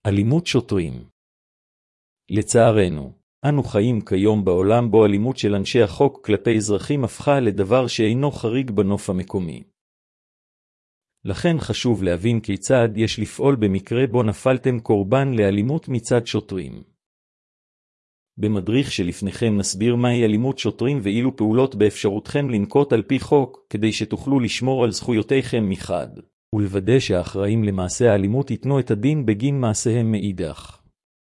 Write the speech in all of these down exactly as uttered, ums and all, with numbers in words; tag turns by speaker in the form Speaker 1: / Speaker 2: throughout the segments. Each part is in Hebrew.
Speaker 1: אלימות שוטרים. לצערנו, אנו חיים כיום בעולם בו אלימות של אנשי החוק כלפי אזרחים הפכה לדבר שאינו חריג בנוף המקומי. לכן חשוב להבין כיצד יש לפעול במקרה בו נפלתם קורבן לאלימות מצד שוטרים. במדריך שלפניכם נסביר מהי אלימות שוטרים ואילו פעולות באפשרותכם לנקוט על פי חוק, כדי שתוכלו לשמור על זכויותיכם מחד, ולוודא שהאחראים למעשה האלימות ייתנו את הדין בגין מעשיהם מאידך.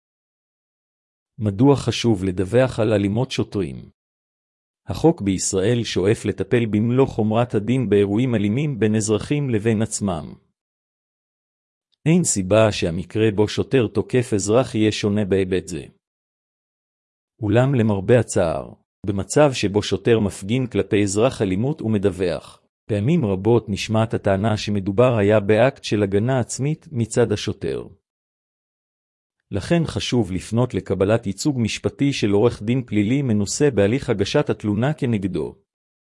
Speaker 1: מדוע חשוב לדווח על אלימות שוטרים? החוק בישראל שואף לטפל במלוא חומרת הדין באירועים אלימים בין אזרחים לבין עצמם. אין סיבה שהמקרה בו שוטר תוקף אזרח יהיה שונה בהיבט זה. אולם למרבה הצער, במצב שבו שוטר מפגין כלפי אזרח אלימות ומדווח, פעמים רבות נשמעת הטענה שמדובר היה באקט של הגנה עצמית מצד השוטר. לכן חשוב לפנות לקבלת ייצוג משפטי של עורך דין פלילי מנוסה בהליך הגשת התלונה כנגדו.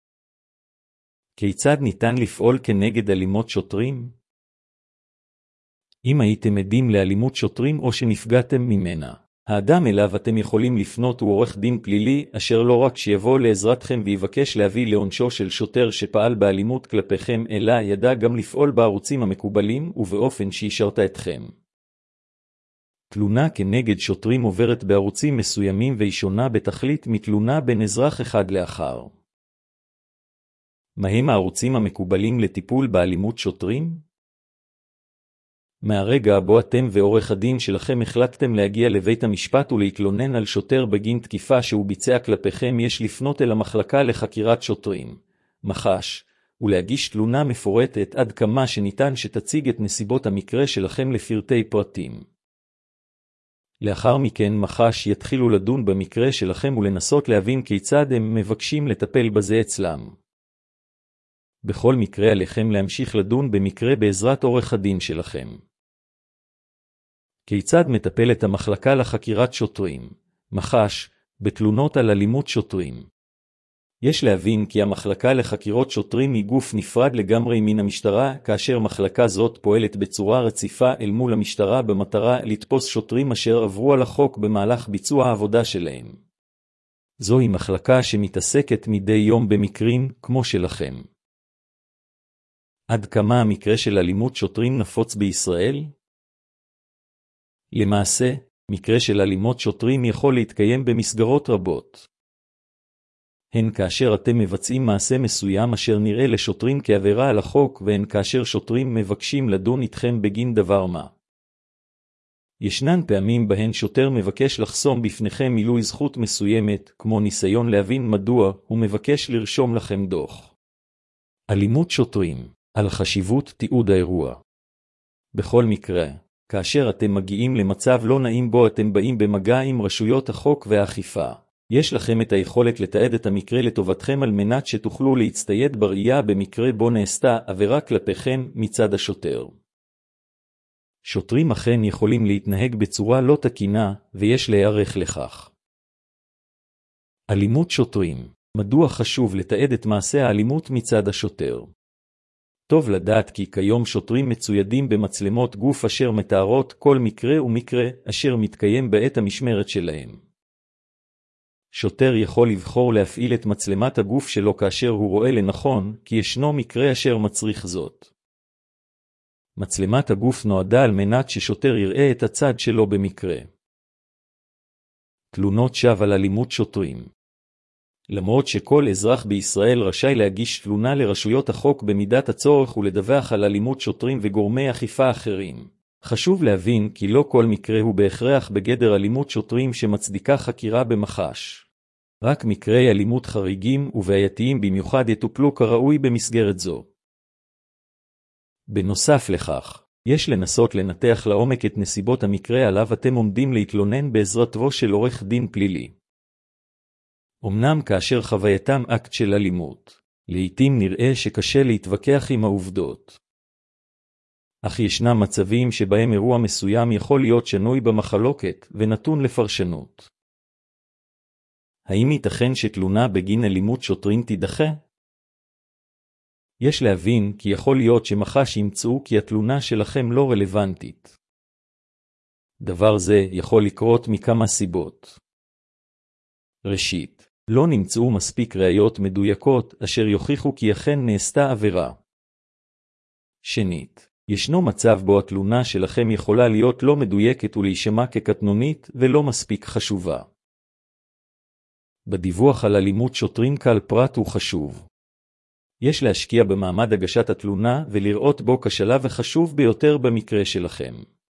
Speaker 1: כיצד ניתן לפעול כנגד אלימות שוטרים? אם הייתם עדים לאלימות שוטרים או שנפגעתם ממנה, האדם אליו אתם יכולים לפנות הוא עורך דין פלילי, אשר לא רק שיבוא לעזרתכם ויבקש להביא לעונשו של שוטר שפעל באלימות כלפיכם, אלא ידע גם לפעול בערוצים המקובלים ובאופן שישרת אתכם. תלונה כנגד שוטרים עוברת בערוצים מסוימים והיא שונה בתכלית מתלונה בין אזרח אחד לאחר. מהם הערוצים המקובלים לטיפול באלימות שוטרים? מהרגע בו אתם ועורך הדין שלכם החלטתם להגיע לבית המשפט ולהתלונן על שוטר בגין תקיפה שהוא ביצע כלפיכם, יש לפנות אל המחלקה לחקירת שוטרים, מח"ש, ולהגיש תלונה מפורטת עד כמה שניתן שתציג את נסיבות המקרה שלכם לפרטי פרטים. לאחר מכן מח"ש יתחילו לדון במקרה שלכם ולנסות להבין כיצד הם מבקשים לטפל בזה אצלם. בכל מקרה עליכם להמשיך לדון במקרה בעזרת עורך הדין שלכם. כיצד מטפלת המחלקה לחקירת שוטרים, מח"ש, בתלונות על אלימות שוטרים? יש להבין כי המחלקה לחקירות שוטרים היא גוף נפרד לגמרי מן המשטרה, כאשר מחלקה זאת פועלת בצורה רציפה אל מול המשטרה במטרה לתפוס שוטרים אשר עברו על החוק במהלך ביצוע העבודה שלהם. זוהי מחלקה שמתעסקת מדי יום במקרים כמו שלכם. עד כמה המקרה של אלימות שוטרים נפוץ בישראל? למעשה, מקרה של אלימות שוטרים יכול להתקיים במסגרות רבות. הן כאשר אתם מבצעים מעשה מסוים אשר נראה לשוטרים כעבירה על החוק, והן כאשר שוטרים מבקשים לדון איתכם בגין דבר מה. ישנן פעמים בהן שוטר מבקש לחסום בפניכם מילוי זכות מסוימת, כמו ניסיון להבין מדוע הוא מבקש לרשום לכם דוח. אלימות שוטרים. על חשיבות תיעוד האירוע. בכל מקרה, כאשר אתם מגיעים למצב לא נעים בו אתם באים במגע עם רשויות החוק והאכיפה, יש לכם את היכולת לתעד את המקרה לטובתכם על מנת שתוכלו להצטייד בראייה במקרה בו נעשתה עבירה כלפיכם מצד השוטר. שוטרים אכן יכולים להתנהג בצורה לא תקינה, ויש להיערך לכך. אלימות שוטרים. מדוע חשוב לתעד את מעשה האלימות מצד השוטר? טוב לדעת כי כיום שוטרים מצוידים במצלמות גוף אשר מתארות כל מקרה ומקרה אשר מתקיים בעת המשמרת שלהם. שוטר יכול לבחור להפעיל את מצלמת הגוף שלו כאשר הוא רואה לנכון, כי ישנו מקרה אשר מצריך זאת. מצלמת הגוף נועדה על מנת ששוטר יראה את הצד שלו במקרה. תלונות שווא על אלימות שוטרים. למרות שכל אזרח בישראל רשאי להגיש תלונה לרשויות החוק במידת הצורך ולדווח על אלימות שוטרים וגורמי אכיפה אחרים, חשוב להבין כי לא כל מקרה הוא בהכרח בגדר אלימות שוטרים שמצדיקה חקירה במח"ש. רק מקרי אלימות חריגים ובעייתיים במיוחד יטופלו כראוי במסגרת זו. בנוסף לכך, יש לנסות לנתח לעומק את נסיבות המקרה עליו אתם עומדים להתלונן בעזרתו של עורך דין פלילי. אמנם כאשר חווייתם אקט של אלימות, לעתים נראה שקשה להתווכח עם העובדות. אך ישנם מצבים שבהם אירוע מסוים יכול להיות שנוי במחלוקת ונתון לפרשנות. האם ייתכן שתלונה בגין אלימות שוטרים תידחה? יש להבין כי יכול להיות שמח"ש ימצאו כי התלונה שלכם לא רלוונטית. דבר זה יכול לקרות מכמה סיבות. ראשית, לא נמצאו מספיק ראיות מדויקות אשר יוכיחו כי אכן נעשתה עבירה. שנית, ישנו מצב בו התלונה שלכם יכולה להיות לא מדויקת ולהישמע כקטנונית ולא מספיק חשובה. בדיווח על אלימות שוטרים כל פרט הוא חשוב. יש להשקיע במעמד הגשת התלונה ולראות בו כשלב החשוב ביותר במקרה שלכם.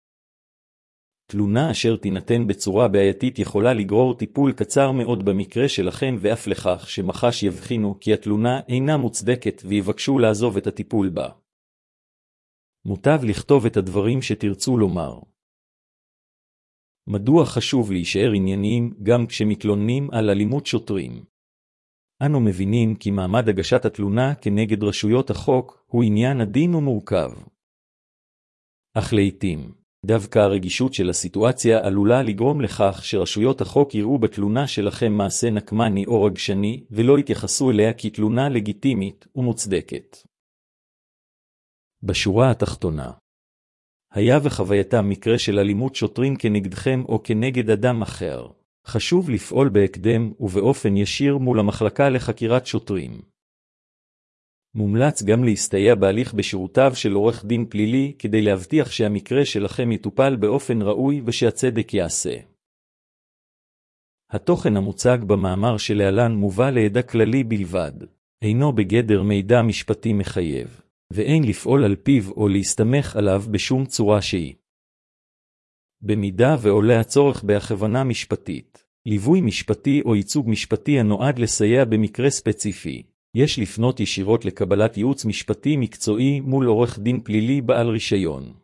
Speaker 1: תלונה אשר תינתן בצורה בעייתית יכולה לגרור טיפול קצר מאוד במקרה שלכם ואף לכך שמח"ש יבחינו כי התלונה אינה מוצדקת ויבקשו לעזוב את הטיפול בה. מוטב לכתוב את הדברים שתרצו לומר. מדוע חשוב להישאר ענייניים גם כשמתלוננים על אלימות שוטרים? אנו מבינים כי מעמד הגשת התלונה כנגד רשויות החוק הוא עניין עדין ומורכב. אך לעתים, דווקא הרגישות של הסיטואציה עלולה לגרום לכך שרשויות החוק יראו בתלונה שלכם מעשה נקמני או רגשני ולא יתייחסו אליה כתלונה לגיטימית ומוצדקת. בשורה התחתונה, היה וחווייתם מקרה של אלימות שוטרים כנגדכם או כנגד אדם אחר, חשוב לפעול בהקדם ובאופן ישיר מול המחלקה לחקירת שוטרים. מומלץ גם להסתייע בהליך בשירותיו של עורך דין פלילי כדי להבטיח שהמקרה שלכם יטופל באופן ראוי ושהצדק יעשה. התוכן המוצג במאמר שלהלן מובא לידע כללי בלבד, אינו בגדר מידע משפטי מחייב, ואין לפעול על פיו או להסתמך עליו בשום צורה שהיא. במידה ועולה הצורך בהכוונה משפטית, ליווי משפטי או ייצוג משפטי הנועד לסייע במקרה ספציפי, יש לפנות ישירות לקבלת ייעוץ משפטי מקצועי מול עורך דין פלילי בעל רישיון.